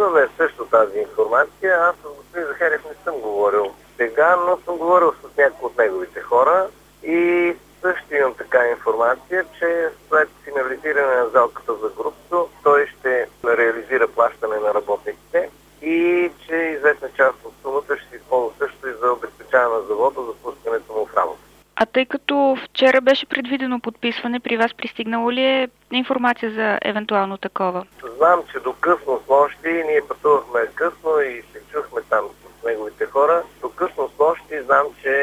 имаме също тази информация. Аз с господин Захариев не съм говорил сега, но съм говорил с някои от неговите хора и също имам така информация, че след финализиране на сделката за групто, той ще реализира плащане на работниците и че известна част от сумата ще се използва също и за обезпечаване на завода за пускането му в работа. А тъй като вчера беше предвидено подписване, при вас пристигнало ли е информация за евентуално такова? Знам, че до късно снощи, ние пътувахме късно и се чухме там с неговите хора. До късно снощи знам, че